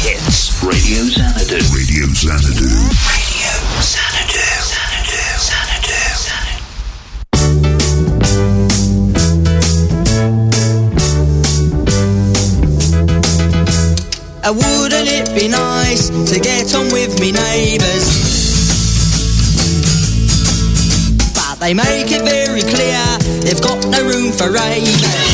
hits. Radio Xanadu. Radio Xanadu. Radio Xanadu. Xanadu. Xanadu. Wouldn't it be nice to get on with me neighbours? But they make it very clear they've got no room for ravers.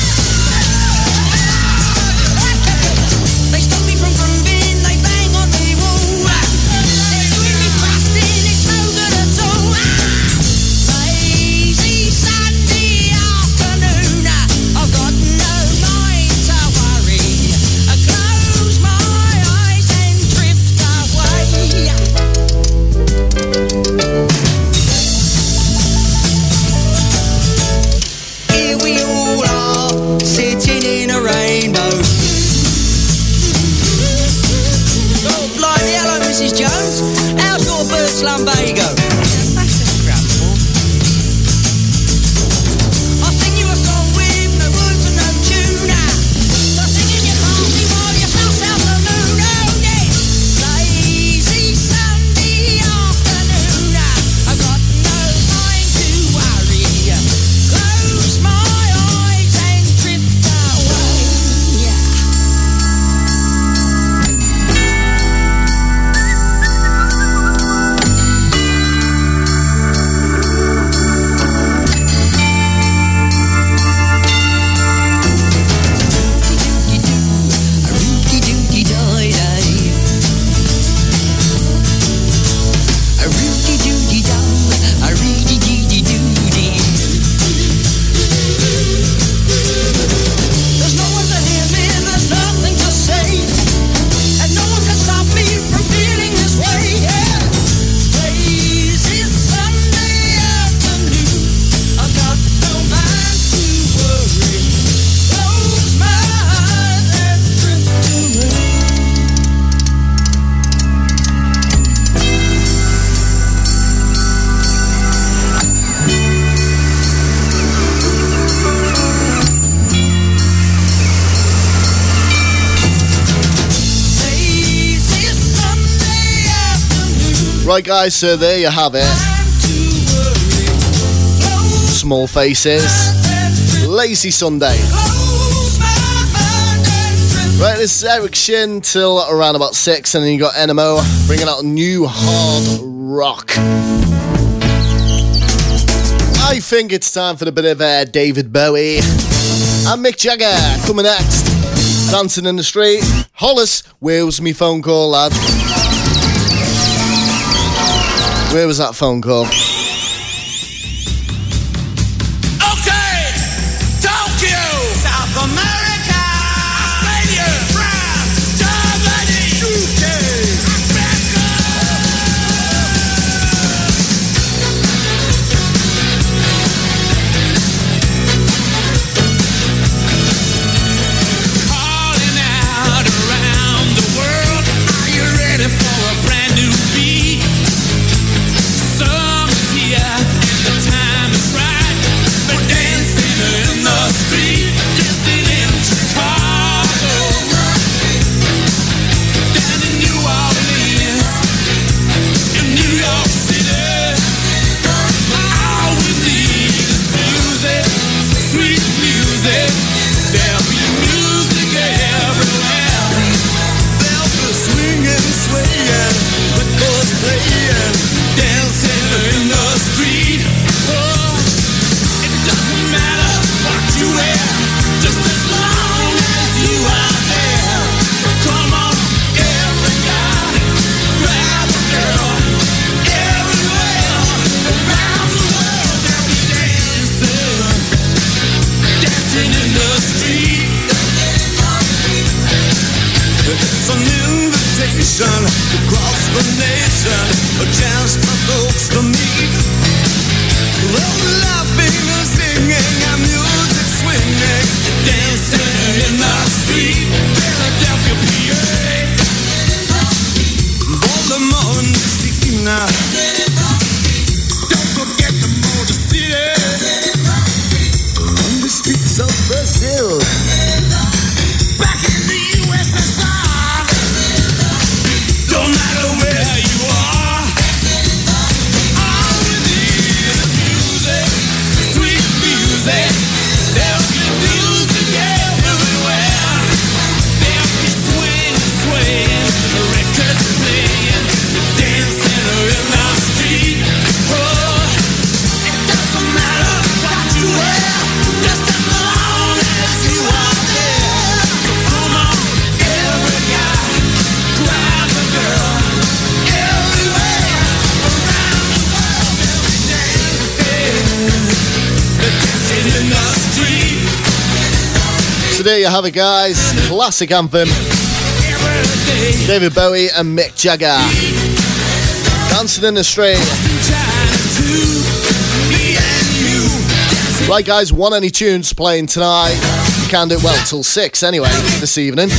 Slumbago. I'll sing you a song with no words and no tune. So sing in your party while you pass out the moon. Oh yes, lazy Sunday afternoon. I've got no mind to worry. Close my eyes and drift away. Right guys, so there you have it. Small Faces, Lazy Sunday. Right, this is Eric Shin till around about 6, and then you got NMO bringing out new hard rock. I think it's time for a bit of David Bowie and Mick Jagger coming next. Dancing in the Street. Hollis, where was me phone call, lad? Where was that phone call? Okay! Tokyo! South America! Australia! France! Germany! UK! America! Calling out around the world. Are you ready for a brand new beat? Summer's here and the time is right. We're dancing in the street, dancing in Chicago, down in New Orleans, in New York City. All we need is music, sweet music. There'll be music everywhere. There'll be swinging, swaying, with those playing, dancing in the street. Oh, it doesn't matter what you wear, just as long as you are there. So come on, every guy, grab a girl, everywhere around the world. They'll be dancing, dancing in the street. It's an invitation across the nation, a chance for folks to meet. Laughing and singing and music swinging, dancing in the street. Philadelphia, PA, Baltimore, Messina. Don't forget the Motor City, on the streets of Brazil. Back in the USSR. there you have it, guys. Classic anthem. David Bowie and Mick Jagger. Dancing in the Street. Right, guys, want any tunes playing tonight? You can do it, well, till 6 anyway, this evening.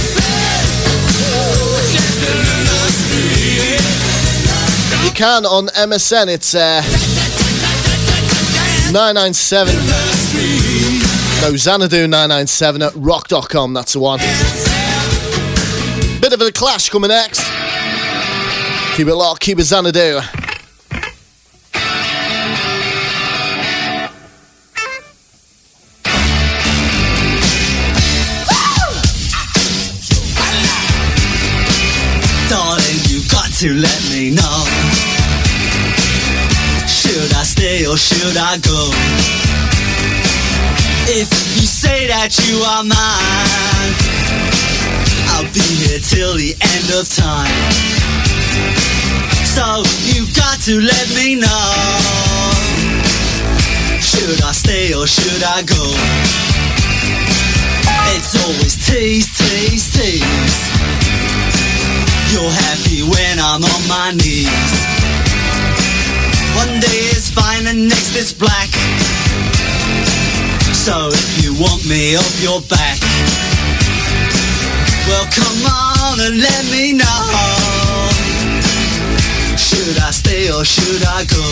You can on MSN, it's 997. No, Xanadu 997 at rock.com, that's the one. Bit of a clash coming next. Keep it locked, keep it Xanadu. Darling, you got to let me know. Should I stay or should I go? If you say that you are mine, I'll be here till the end of time. So you got to let me know. Should I stay or should I go? It's always tease, tease, tease. You're happy when I'm on my knees. One day is fine and next is black. So if you want me off your back, well come on and let me know. Should I stay or should I go?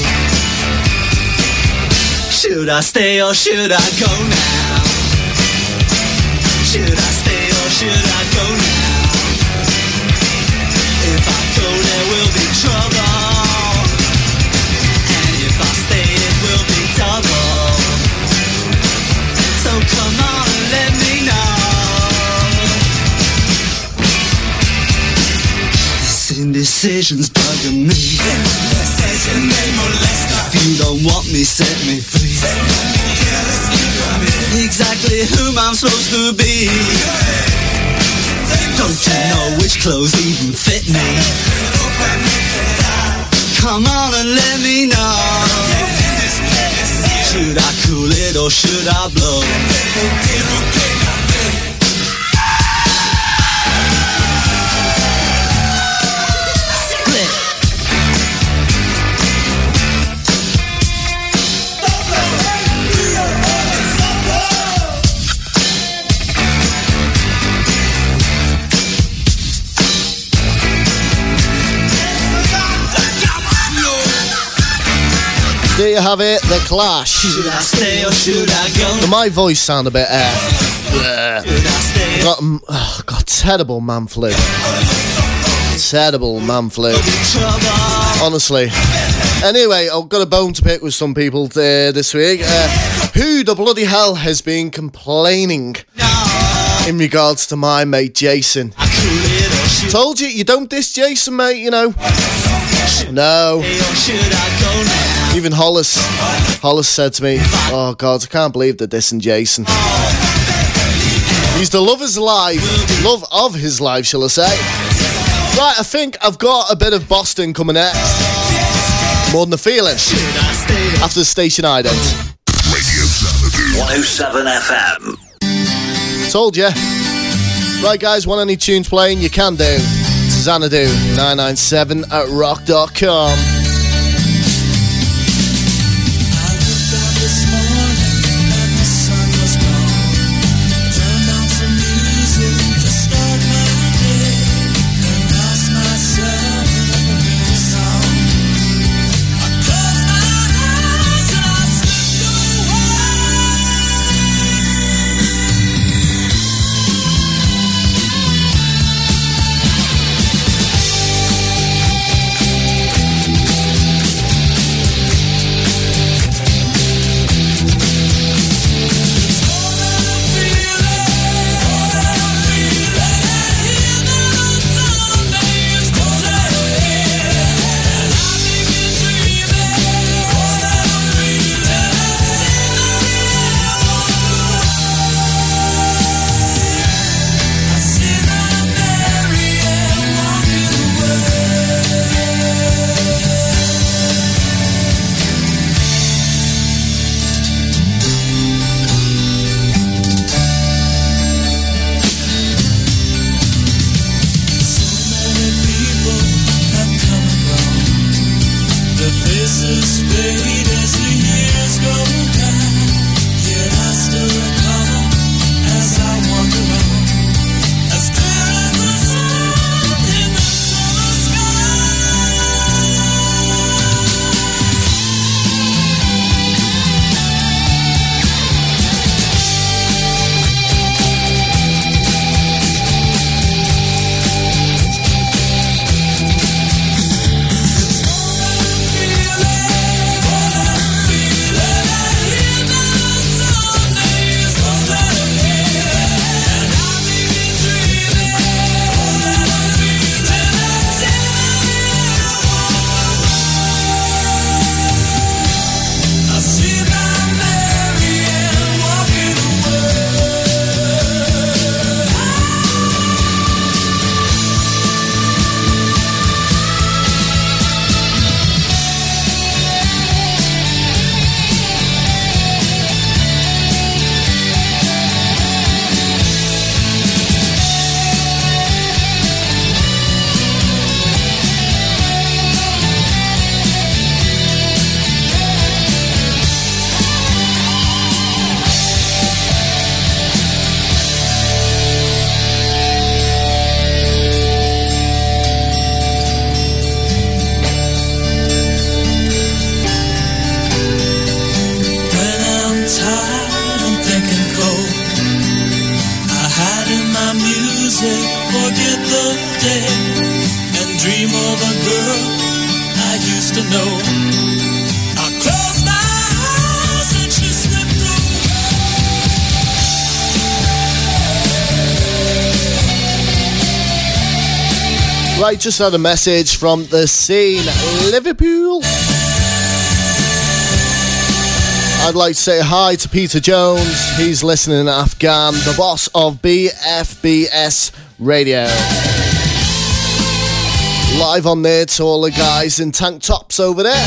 Should I stay or should I go now? Should I stay or should I go now? If I go there will be trouble, and if I stay it will be double. So come on and let me know. This indecision's bugging me. If you don't want me, set me free. Exactly whom I'm supposed to be. Don't you know which clothes even fit me? Come on and let me know. Should I cool it or should I blow? Split. There you have it, The Clash. Should I stay or should I go? My voice sound a bit Should I stay or got terrible man flu. Terrible man flu. trouble? Honestly. Anyway, I've got a bone to pick with some people this week. Who the bloody hell has been complaining in regards to my mate Jason? I cool it or should Told you, you don't diss Jason, mate, you know. No. I stay or should I go now? Even Hollis said to me, oh God, I can't believe they're dissing Jason. He's the love of his life, shall I say. Right, I think I've got a bit of Boston coming next. More than a feeling. Should I stay or After the station ident. Radio Xanadu. 107 FM. Told you. Right, guys, want any tunes playing? You can do. Xanadu 997 at rock.com. music, forget the day, and dream of a girl I used to know. I close my eyes and she slipped away. Right, just had a message from the scene, Liverpool. I'd like to say hi to Peter Jones. He's listening in Afghan, the boss of BFBS Radio. Live on there to all the guys in tank tops over there.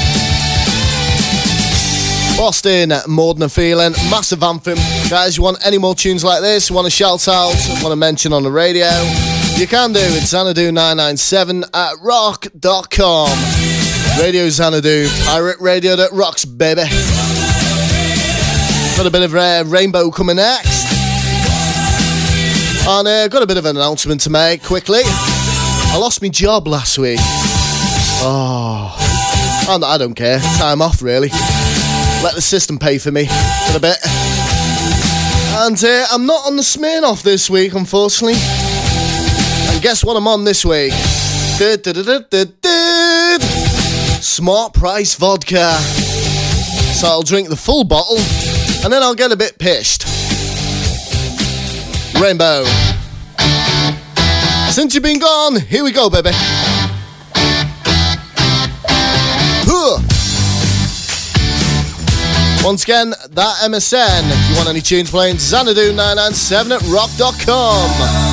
Boston, more than a feeling. Massive anthem. Guys, you want any more tunes like this? You want to shout out? Want to mention on the radio? You can do. It's Xanadu997 at rock.com. Radio Xanadu, pirate radio that rocks, baby. Got a bit of Rainbow coming next. And got a bit of an announcement to make quickly. I lost my job last week. Oh, and I don't care. Time off, really. Let the system pay for me for a bit. And I'm not on the Smirnoff this week, unfortunately. And guess what I'm on this week? Smart Price Vodka. So I'll drink the full bottle and then I'll get a bit pissed. Rainbow. Since you've been gone, here we go, baby. Once again, that MSN. If you want any tunes playing, Xanadu997 at rock.com.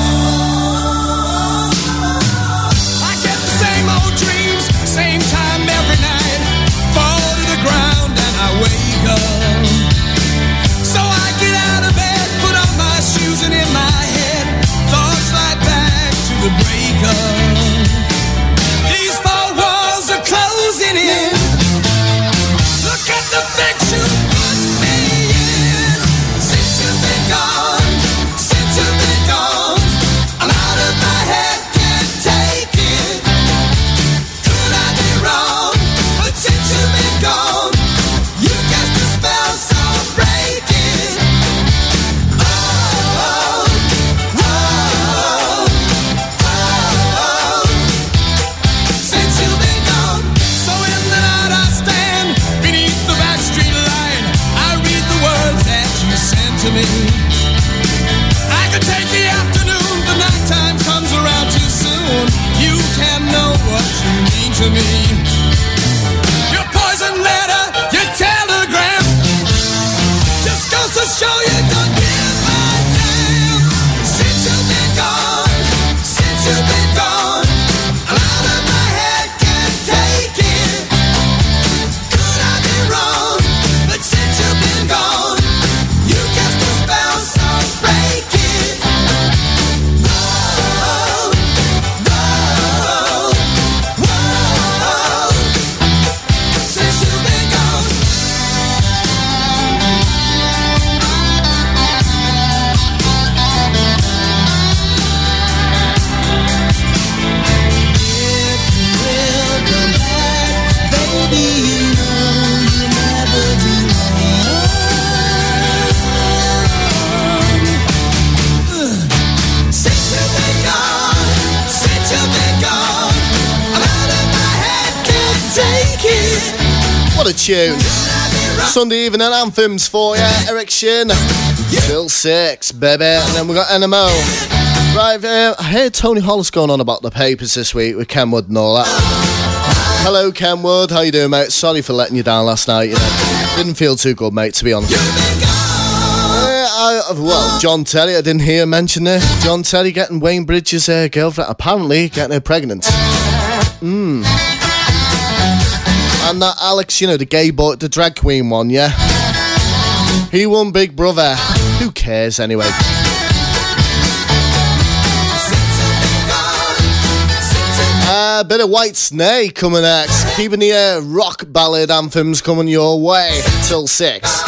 I get the same old dreams, same time every night. Fall to the ground and I wake up. So I get out of bed, put on my shoes and in my head, thoughts slide back to the breakup. These four walls are closing in. Look at the fix you put me in. Since you've been gone, since you've been gone, I'm out of my head, can't take it. Could I be wrong? But since you've been gone, you cast a spell so breaking. Oh, oh, oh, oh. Since you've been gone, so in the night I stand beneath the backstreet line. I read the words that you sent to me. I could take the afternoon, the nighttime comes around too soon. You can't know what you mean to me. Your poison letter, your telegram, just goes to show you don't give a damn. Since you've been gone, since you've been gone, I'm out of my head, can't take it. Could I be wrong? But since you've been gone, you cast a spell so breaking. Whoa, whoa, whoa. Since you've been gone. If you will come back, baby, you know you never do wrong. Since you've been gone, since you've been gone, I'm out of my head, can't take it. What a tune. Sunday evening anthems for you. Eric Shin. Till 6, baby. And then we got NMO. Right, I heard Tony Hollis going on about the papers this week with Kenwood and all that. Hello, Kenwood. How you doing, mate? Sorry for letting you down last night. You know, didn't feel too good, mate, to be honest. Well, John Terry, I didn't hear mention there. John Terry getting Wayne Bridges' girlfriend, apparently getting her pregnant. And that Alex, you know, the gay boy, the drag queen one, yeah? He won Big Brother. Who cares anyway? A bit of White Snake coming next. Keeping the rock ballad anthems coming your way till 6.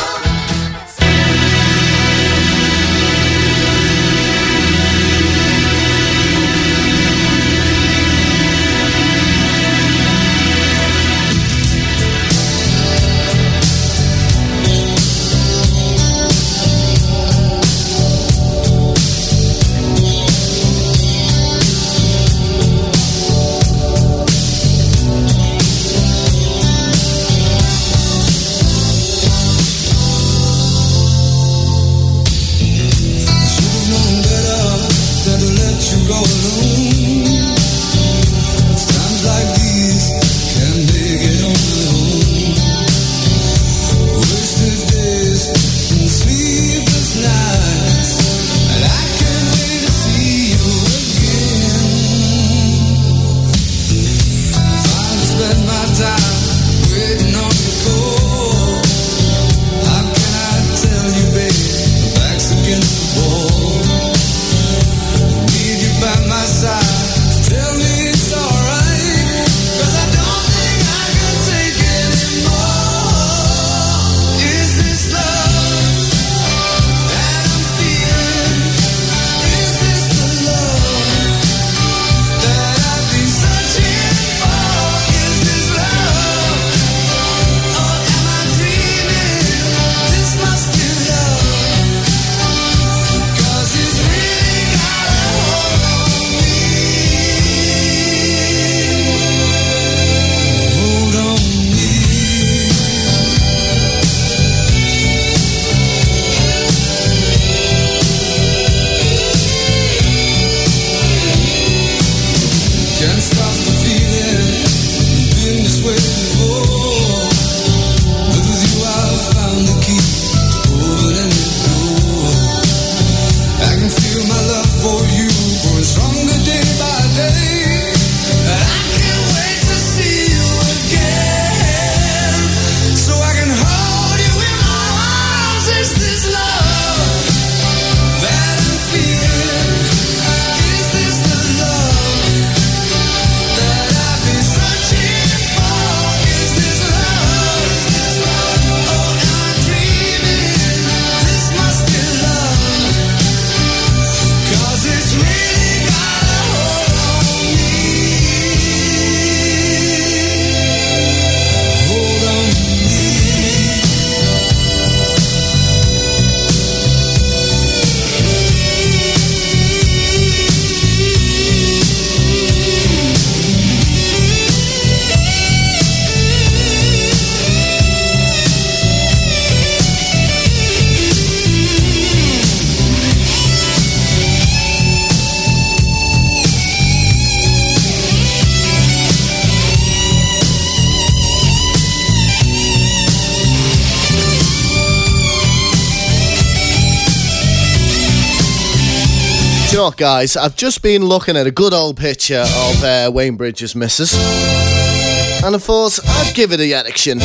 you know what, guys? I've just been looking at a good old picture of Wayne Bridges' missus, and I thought I'd give it a action.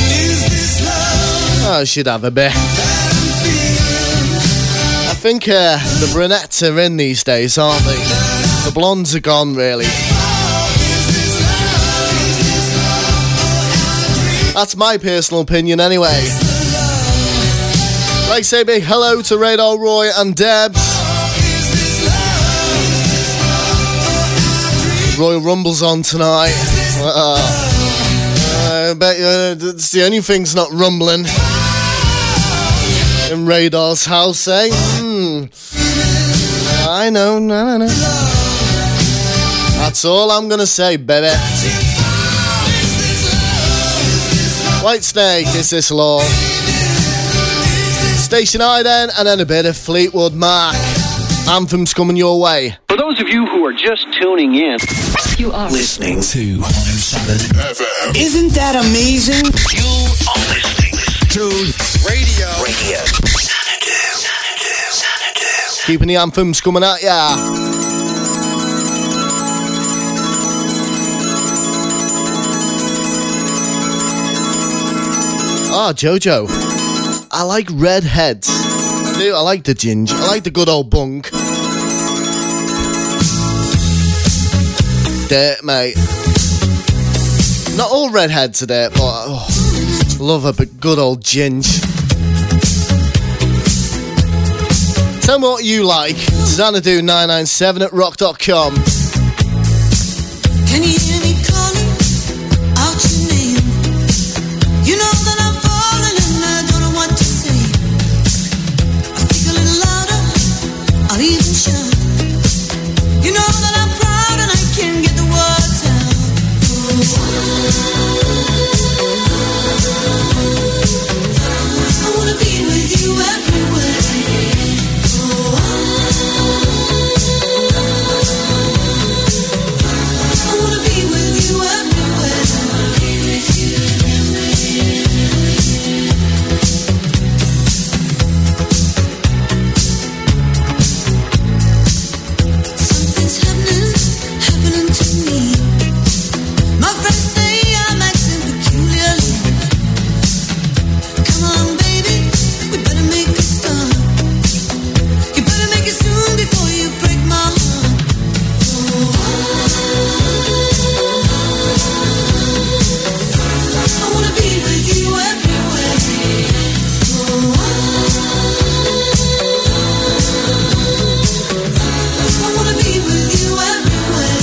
I should have a bit. I think the brunettes are in these days, aren't they? The blondes are gone, really. That's my personal opinion, anyway. Like, say big hello to Radar Roy and Debs. Royal Rumble's on tonight. I bet you it's the only thing's not rumbling in Radar's house, eh? I know, no. That's all I'm gonna say, baby. White Snake, is this law? Station I then, and then a bit of Fleetwood Mac. Anthems coming your way. For those of you who are just tuning in, You are listening to 107 FM. Isn't that amazing? You are listening to Radio. Xanadu. Keeping the anthems coming at ya. Ah, Jojo. I like redheads. I do. I like the ginger. I like the good old bunk. Dirt, mate. Not all redheads are dirt, but love a good old ginge. Tell me what you like. Xanadu997 at rock.com. Can you hear me calling out your name? You know that I'm falling and I don't know what to say. I speak a little louder, I'll even shout. You know that I'm proud and I can't get the words out. I wanna be with you everywhere. I wanna be with you everywhere. Something's happening to me. My friends say I'm acting peculiarly. Come on, baby, we better make a start. You better make it soon before you break my heart. I wanna be with you everywhere. I wanna be with you everywhere.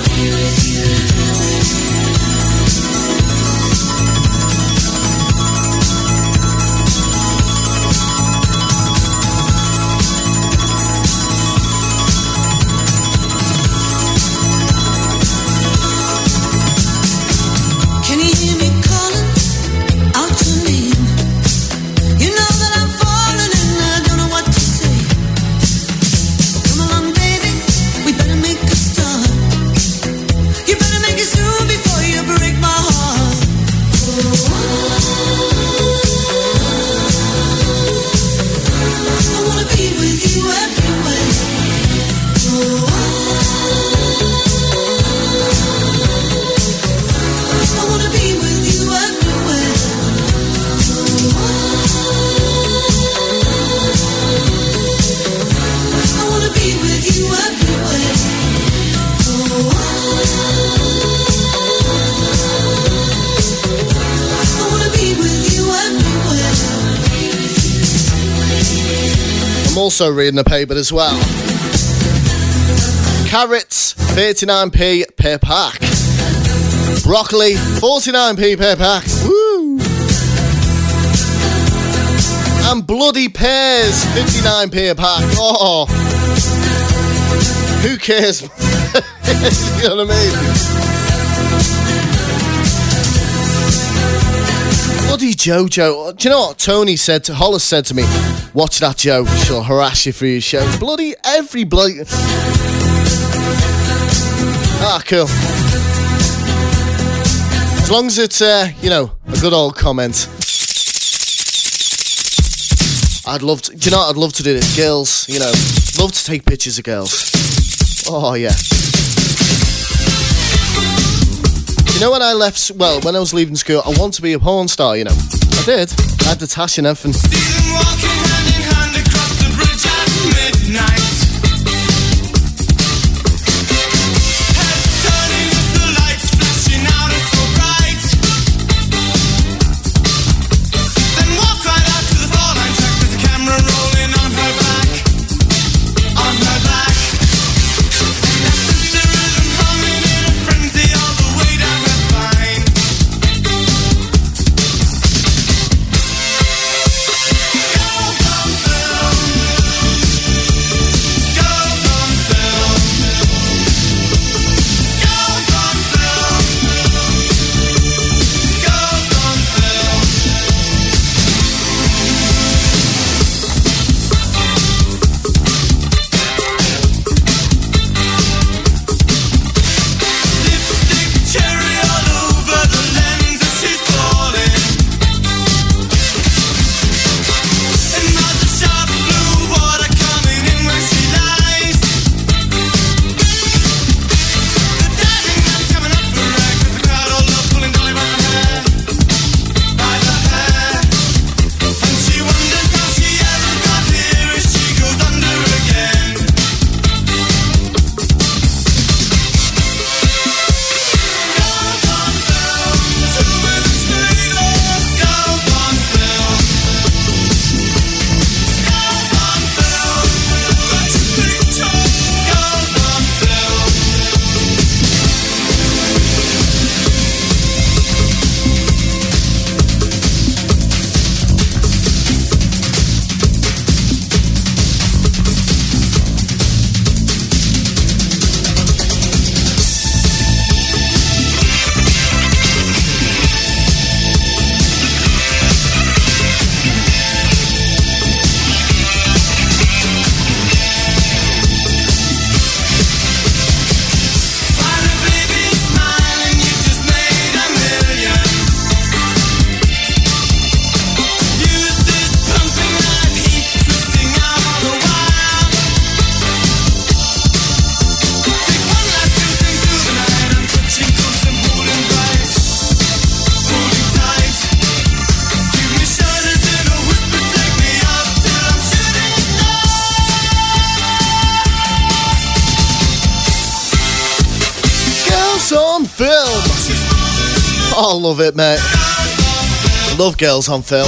Can you hear me calling out your name? You know that I'm falling and I don't know what to say. Come along, baby, we better make a start. You better make it soon before you break my heart. I wanna be with you everywhere. I wanna be with you everywhere. I wanna be with you everywhere. I wanna be with you everywhere. I'm also reading the paper as well. Carrots, 39p per pack. Broccoli, 49p per pack. Woo! And bloody pears, 59p a pack. Oh, who cares? You know what I mean? Bloody Jojo. Do you know what Tony said to Hollis said to me? Watch that, Joe. She'll harass you for your show. Bloody every bloke. Ah, cool. As long as it's, you know, a good old comment. I'd love to, do you know what I'd love to do this? Girls, you know, love to take pictures of girls. Oh, yeah. You know, when I left, when I was leaving school, I wanted to be a porn star, you know. I did. I had the tash and everything. See them walking hand in hand across the bridge at midnight. Heads turning as the lights flashing out and so bright. Then walk right out to the four-line track with the camera rolling on her back. On her back. And that sister rhythm humming in a frenzy all the way down her spine. Oh, I love it, mate. I love Girls on Film.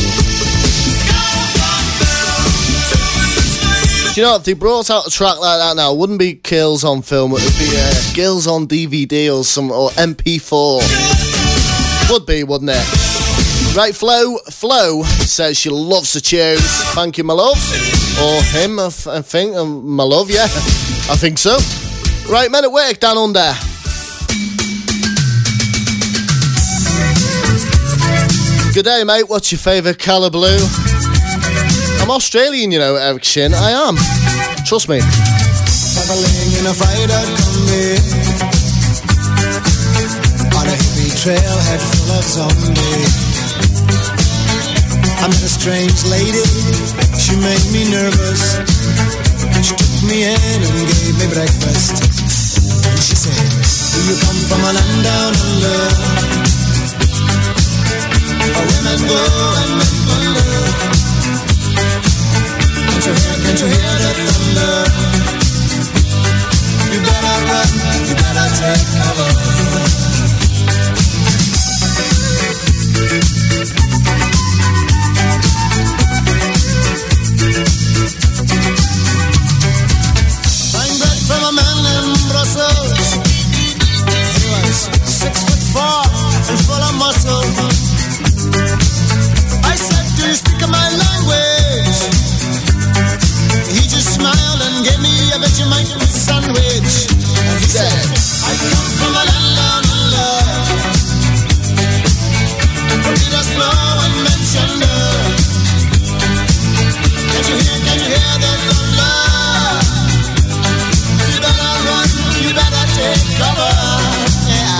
Do you know, if they brought out a track like that now, it wouldn't be Girls on Film, it would be Girls on DVD or MP4. Would be, wouldn't it? Right, Flo says she loves the tunes. Thank you, my love. Or him, I think. My love, yeah. I think so. Right, Men at Work, Down Under. Good day, mate. What's your favourite colour blue? I'm Australian, you know, Eric Shin. I am. Trust me. Traveling in a fried-out combi on a hippie trailhead full of zombies. I met a strange lady. She made me nervous. She took me in and gave me breakfast. And she said, do you come from a land down under? Women go and men wonder. Can't you hear the thunder? You better run, you better take cover. Buying bread from a man in Brussels. He was 6'4" and full of muscle. I said, do you speak my language? He just smiled and gave me a Vegemite sandwich. And he said, I come from a land down under. Beat us slow and mention Can't you hear the thunder? You better run, you better take cover. Yeah.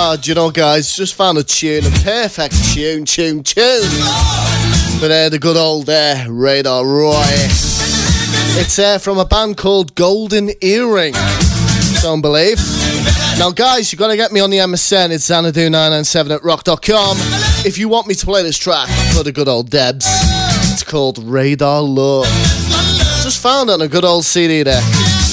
Oh, do you know, guys, just found a tune, a perfect tune. But the good old Radar Roy. It's from a band called Golden Earring. Don't believe. Now, guys, you've got to get me on the MSN. It's xanadu997@rock.com. If you want me to play this track for the good old Debs, it's called Radar Love. Just found it on a good old CD there.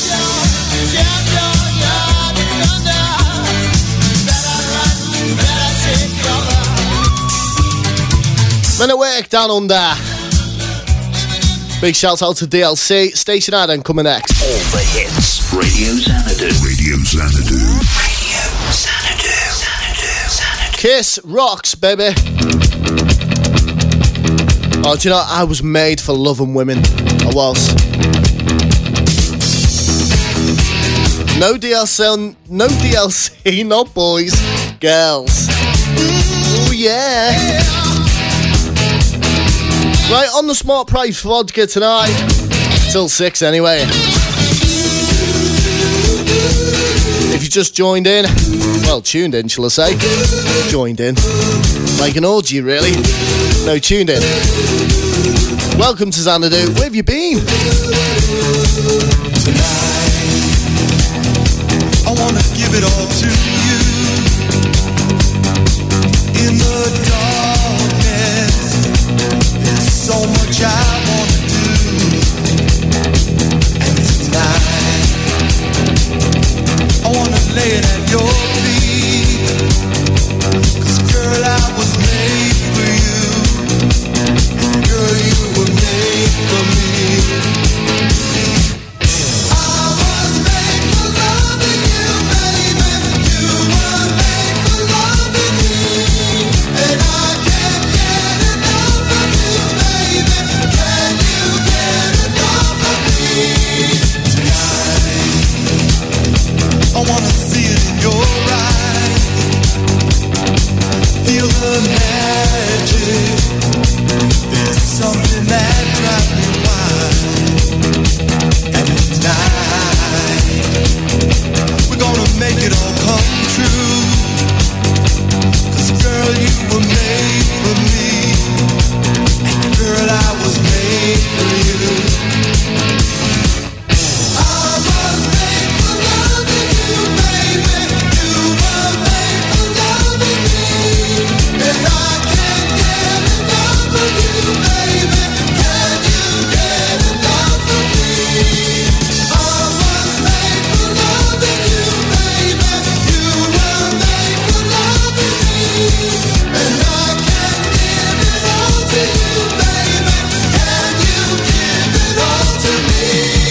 Men at work down under. Big shout out to DLC. Station Adam coming next. All the hits. Radio Xanadu. Radio Xanadu. Radio Xanadu. Xanadu. Kiss rocks, baby. Oh, do you know, I was made for loving women. I was. No DLC, no boys, girls. Ooh, yeah. Right, on the Smart Price vodka tonight. Till 6 anyway. If you just joined in, well, tuned in, shall I say? Joined in. Like an orgy, really. No, tuned in. Welcome to Xanadu. Where have you been? Tonight, I wanna give it all to you. In the darkness, there's so much I wanna do. And tonight, I wanna lay it at your feet. 'Cause girl, I was made for you. And girl, you were made for me. I was made for loving you, baby. You were made for loving me. And I can't get enough of you, baby. Can you get enough of me? Tonight, I wanna see it in your eyes. Feel the magic. There's something that drives me wild. And tonight, we're gonna make it all come true. 'Cause girl, you were made for me. And girl, I was made for you. I was made for loving you, baby. You were made for loving me. And I can't get enough of you, baby. Can you get enough of me? I was made for loving you, baby. You were made for loving me. And I can't give it all to you, baby. Can you give it all to me?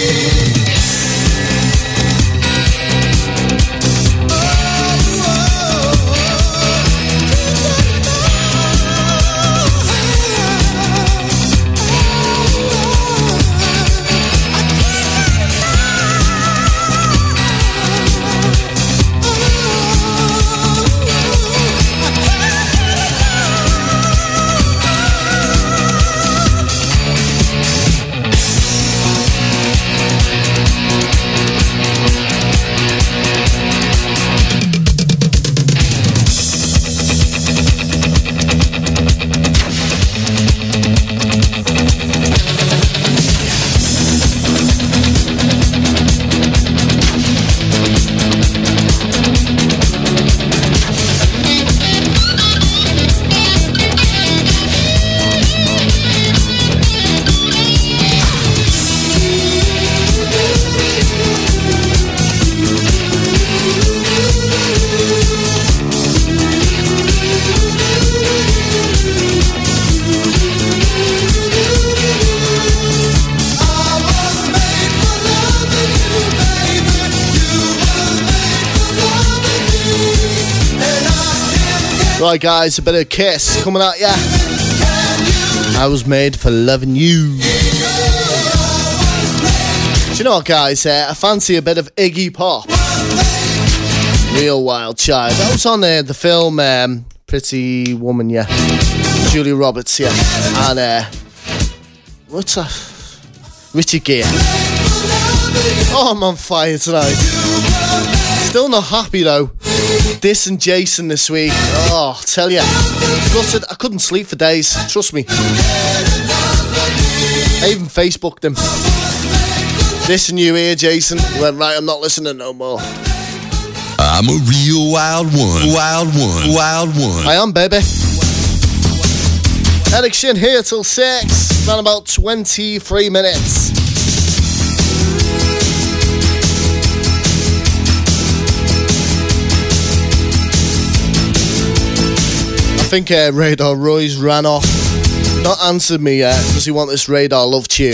Right, guys, a bit of Kiss coming at ya. I was made for loving you. Do you know what, guys? I fancy a bit of Iggy Pop. Real Wild Child. That was on the film Pretty Woman, yeah. Julia Roberts, yeah. And what's that? Richard Gere. Oh, I'm on fire tonight. Still not happy though. This and Jason this week. Oh, I'll tell you. Gutted. I couldn't sleep for days. Trust me. I even Facebooked him. This and you here, Jason. He went, right, I'm not listening no more. I'm a real wild one. Wild one. Wild one. I am, baby. Eric Shin here till 6. Around about 23 minutes. I think Radar Roy's ran off. Not answered me yet. Does he want this Radar Love tune?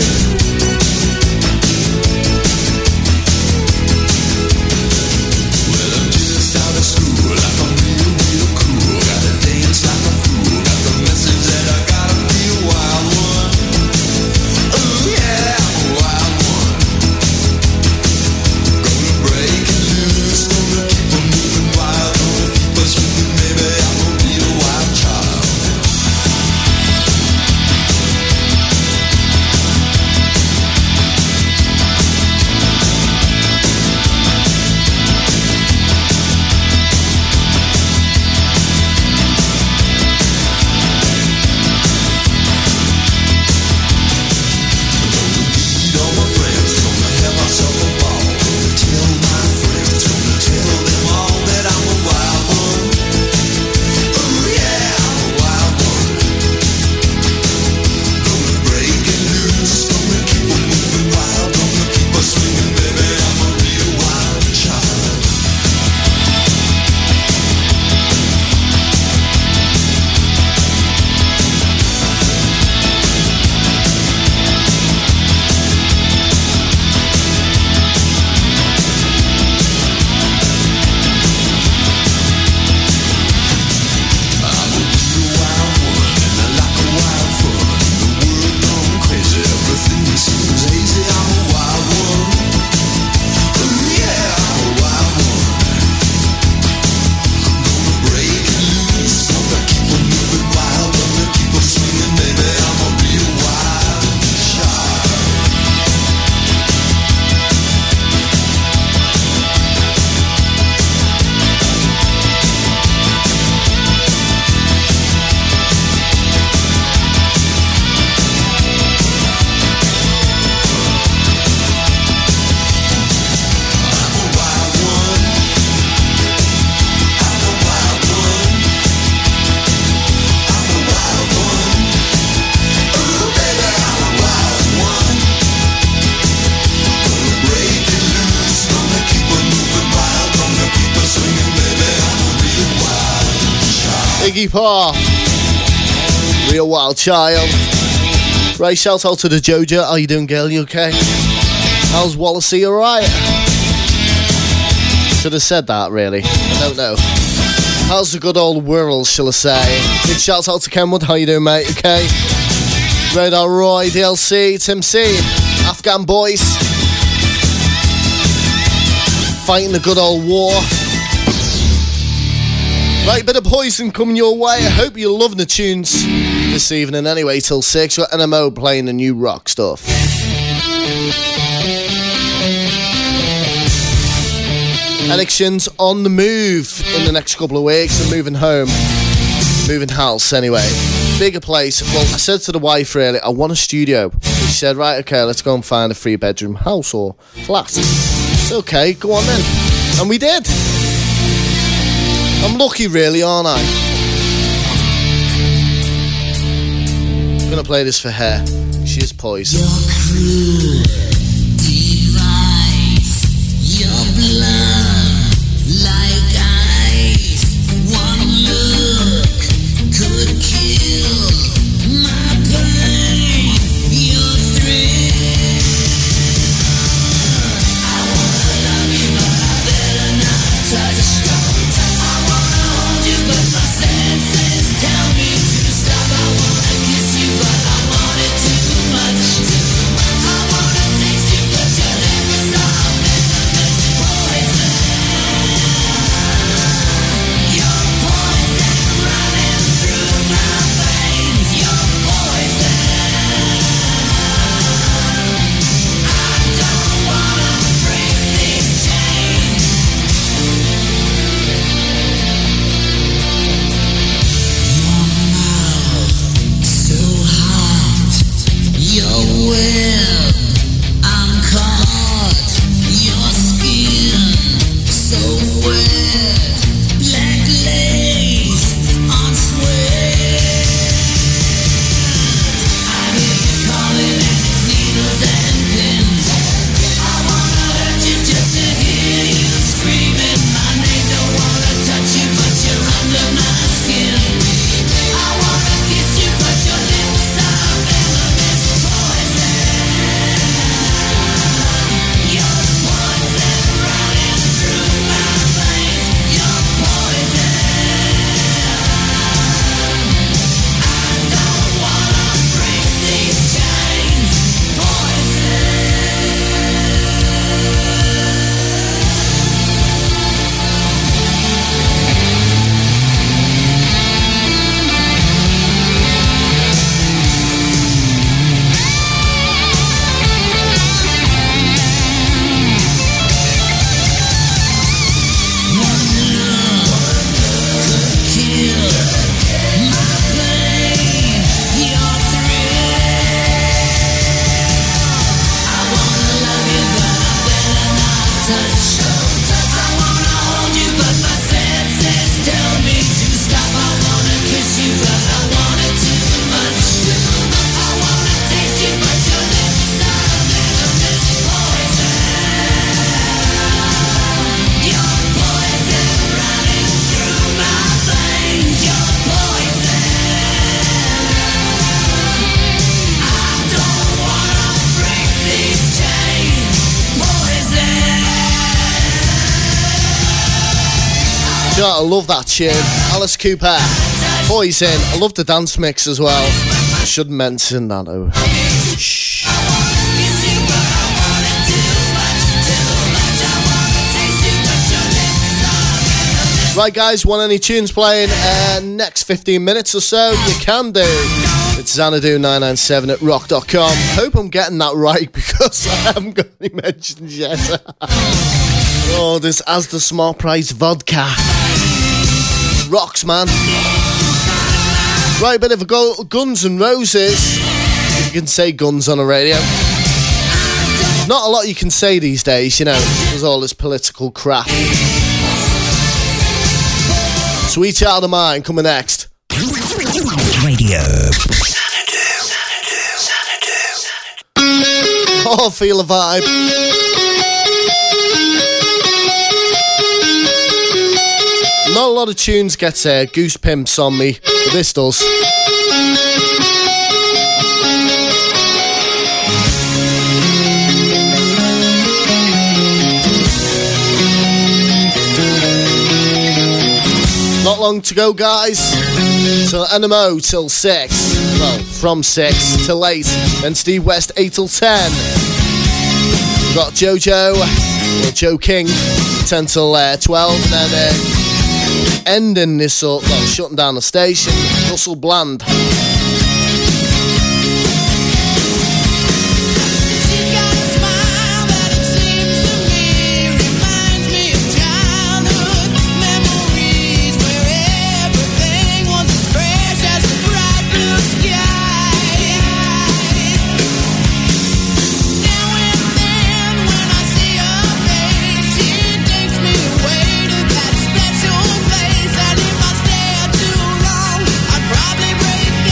Iggy Pop, Real Wild Child. Right, shout out to the Jojo. How you doing, girl? You okay? How's Wallacey? Alright? Should have said that, really. I don't know. How's the good old world, shall I say? Big shout out to Kenwood. How you doing, mate? Okay? Radar Roy, DLC, Tim C, Afghan Boys. Fighting the good old war. Right, bit of Poison coming your way. I hope you're loving the tunes this evening anyway, till 6. Got NMO playing the new rock stuff. Elections on the move in the next couple of weeks. I'm moving home. Moving house anyway. Bigger place. Well, I said to the wife really, I want a studio. She said, right, okay, let's go and find a 3-bedroom house or flat. Okay, go on then. And we did. I'm lucky really, aren't I? I'm gonna play this for her. She is poison. Your cruel device, your blood like ice. One look could kill my pain. Your thrill. I wanna love you, but I better not touch you. I wanna hold you, but my senses tell me to stop. I wanna kiss you, but I want it too much. I wanna taste you, but your lips are venomous poison. web. I'm caught. Your skin so wet. Black lace on sweat. I hear you calling and it's needles and pins. I wanna hurt you just to hear you screaming my name. Don't wanna touch you, but you're under my skin. I wanna kiss you, but your lips are venomous poison. You're poison running through my veins. You're poison. I don't wanna break these chains. Poison. You know, I love that tune. Alice Cooper, Poison. I love the dance mix as well. I should mention that though. Shh. Right guys, want any tunes playing next 15 minutes or so? You can do. It's Xanadu997 at rock.com. Hope I'm getting that right because I haven't got any mentions yet. Oh, there's Asda Smart Price Vodka. Rocks, man. Right, a bit of a Guns N' Roses. You can say guns on a radio. Not a lot you can say these days, you know. There's all this political crap. Sweet Child of Mine coming next. Radio. Oh, feel a vibe. Not a lot of tunes get goose pimps on me, but this does. Not long to go, guys. Till NMO till 6. Well, from 6 till 8. Then Steve West 8 till 10. We've got Jojo, or Joe King, 10 till 12. And then ending this up, well, shutting down the station, Russell Bland. Break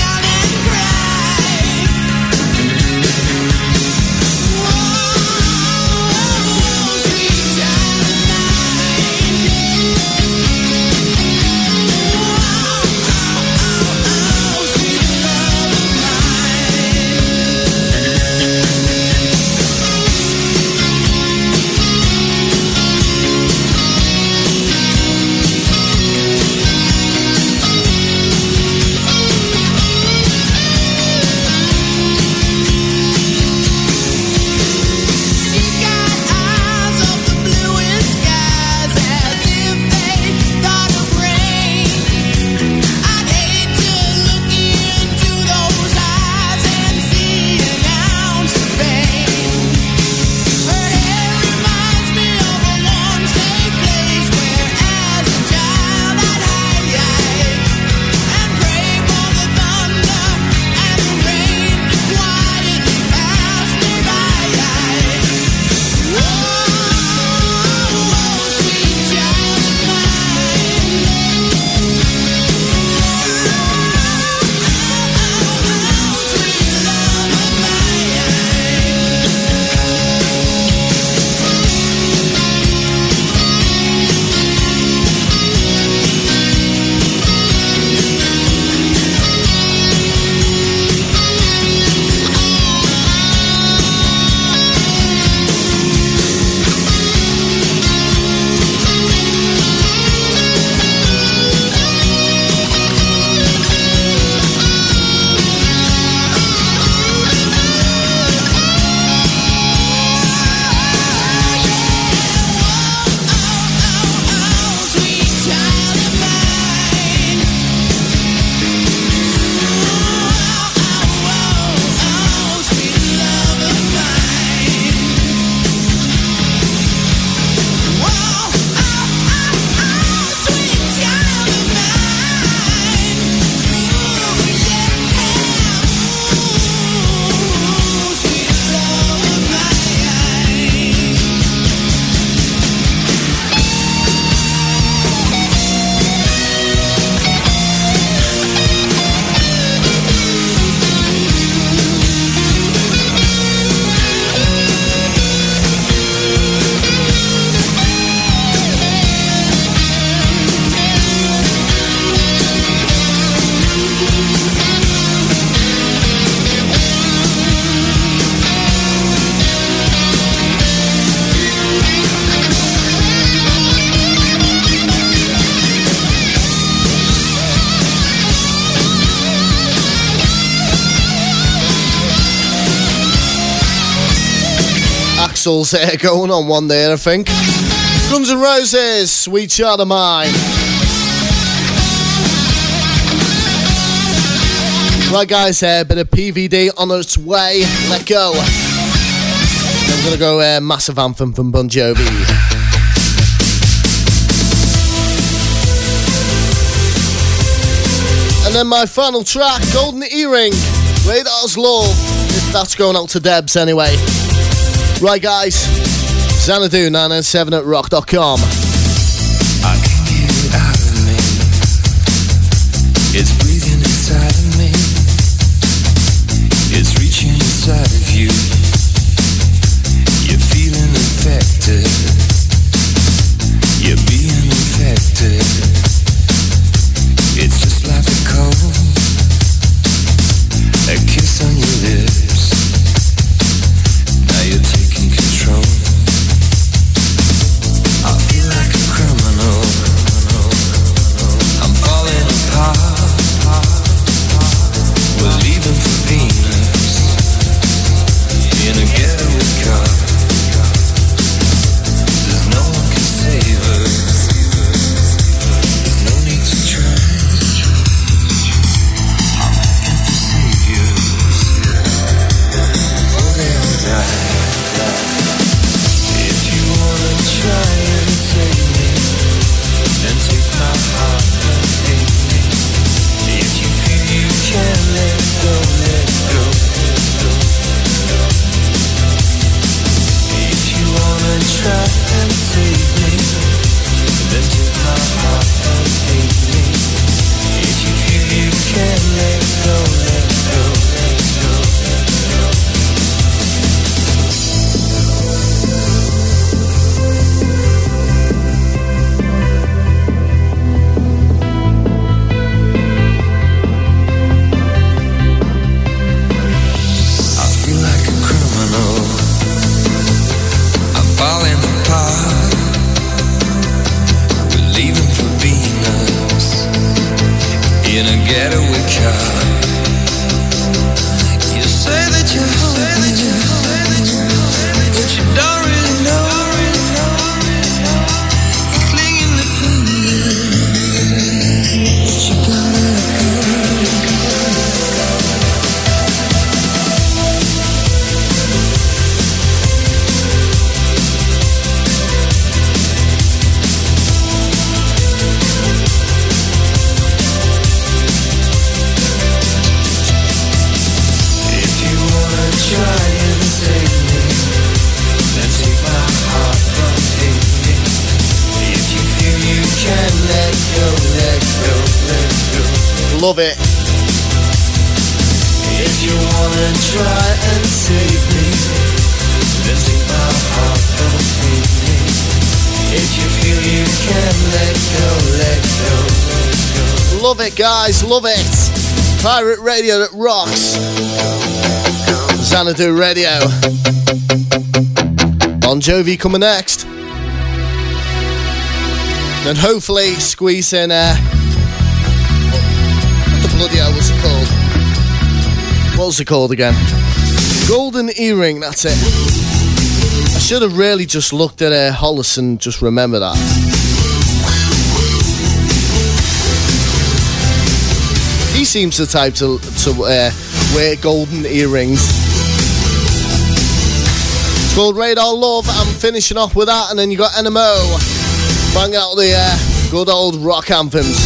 Axel's going on one there, I think. Guns N' Roses, Sweet Child of Mine. Right, guys, a bit of PVD on its way. Let go. I'm gonna go massive anthem from Bon Jovi. And then my final track, Golden Earring, Radar's Love. If that's going out to Debs anyway. Right, guys, Xanadu 997 at rock.com. I can't get it out of me. It's breathing inside of me. It's reaching inside of you. You're feeling infected. You're being infected. It's just like a cold, a kiss on your lips. Now you're taking control. I feel like a criminal. I'm falling apart. We're leaving for Venus in a getaway car. There's no one can save us. There's no need to try. I'm looking for saviors before they all die. If you wanna try and save me, then take my heart and take me. If you feel you can't let go, let go, let go, let go. If you wanna try and save me, then take my heart and take me. If you feel you can't let go, let go, let go, let go. I feel like a criminal. I'm falling apart. We're leaving for Venus in a getaway car. You say that you hold me, but you don't really know. You're clinging to fingers, but you gotta let go. If you wanna try and save me, then take my heart and take me. If you feel you can let go, let go, let go. Love it. If you wanna try and save me, then take my heart and take me. If you feel you can let go, let go, let go. Love it, guys, love it. Pirate Radio that rocks. Xanadu Radio. Bon Jovi coming next. Then hopefully squeeze in what the bloody hell was it called? What was it called again? Golden Earring, that's it. I should have really just looked at Hollis and just remember that. He seems the type to wear golden earrings. It's called Radar Love. I'm finishing off with that, and then you got NMO banging out the good old rock anthems.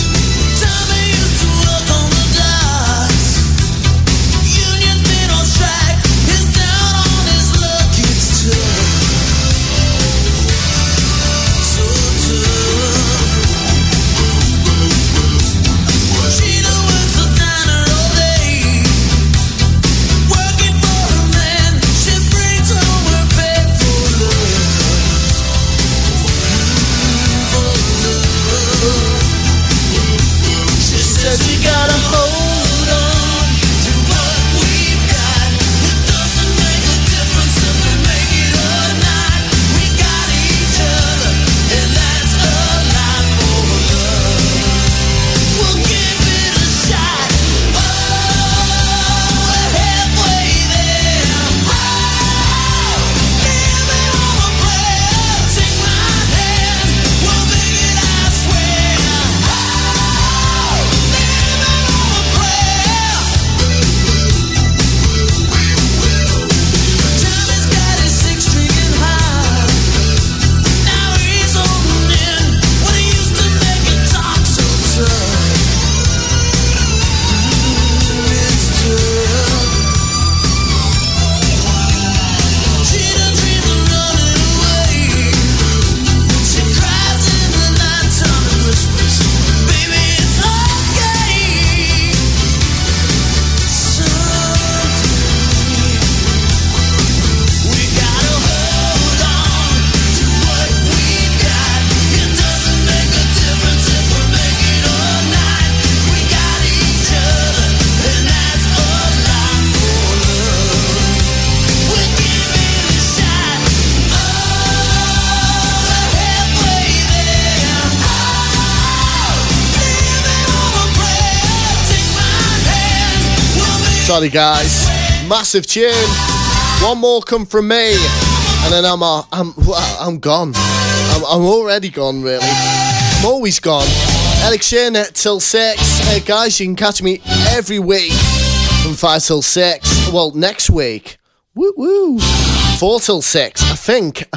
Sorry, guys. Massive tune. One more come from me, and then I'm gone. I'm already gone, really. I'm always gone. Eric Shearn till 6. Guys, you can catch me every week from 5 till 6. Well, next week. Woo woo. 4 till 6. I think.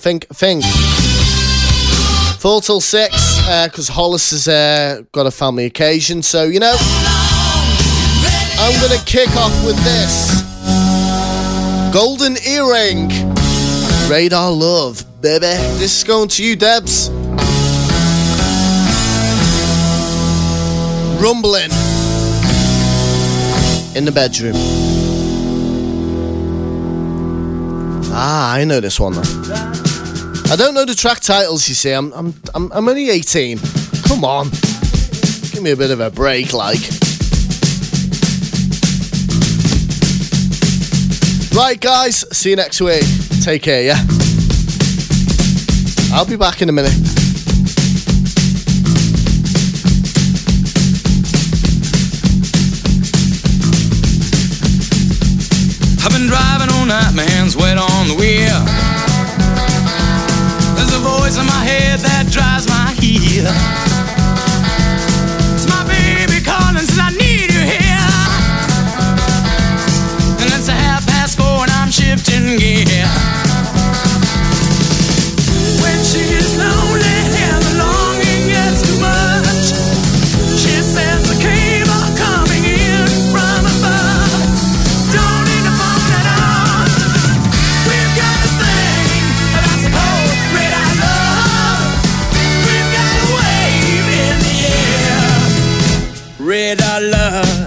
4 till 6, because Hollis has got a family occasion. So, you know, I'm going to kick off with this. Golden Earring. Radar Love, baby. This is going to you, Debs. Rumbling in the bedroom. I know this one though. I don't know the track titles, you see. I'm only 18. Come on. Give me a bit of a break, like. Right, guys. See you next week. Take care, yeah? I'll be back in a minute. I've been driving all night, my hands wet on the wheel. There's a voice in my head that drives my heel. It's my baby calling, says I need you here. And it's 4:30 and I'm shifting gear. When she gets lonely and the longing gets too much, she says the cable coming in from above. Don't need a phone at all. We've got a thing that's a cold red I love. We've got a wave in the air. Red I love.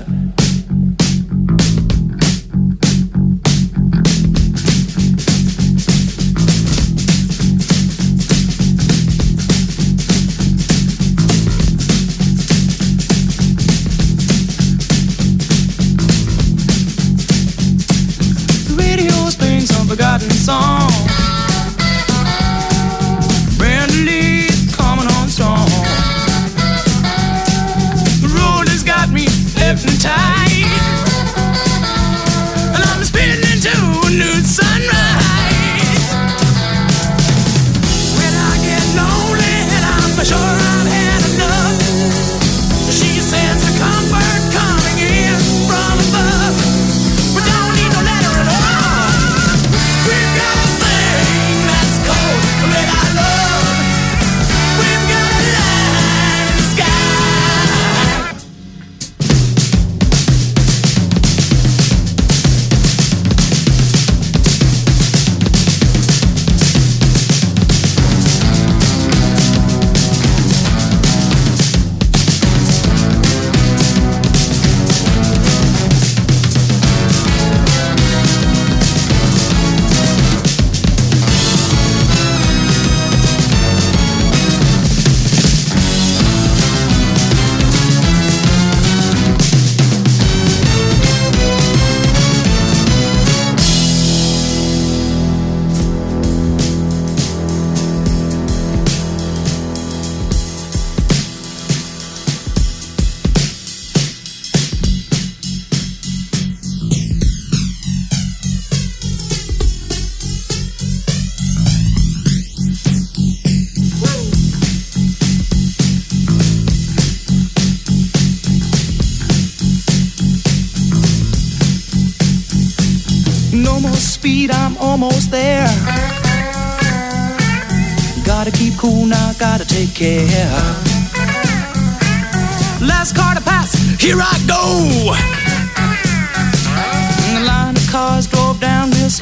Forgotten song. Brand new leaf coming on strong. The road has got me hypnotized, and I'm spinning into a new sunrise. When I get lonely and I'm sure I've had enough, she sends a comfort coming in from above. We don't need no letter at all. We've got a thing that's cold, red I love. We've got a light in the sky. I'm almost there. Gotta keep cool now, gotta take care. Last car to pass, here I go. And the line of cars drove down real slow.